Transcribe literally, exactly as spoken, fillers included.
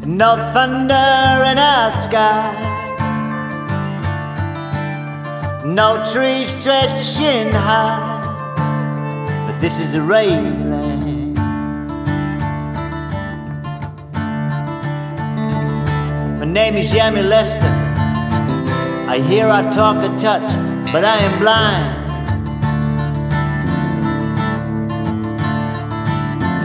no thunder in our sky, no trees stretched shin high, but this is a rain land. My name is Yami Lester. I hear, I talk, I touch, but I am blind.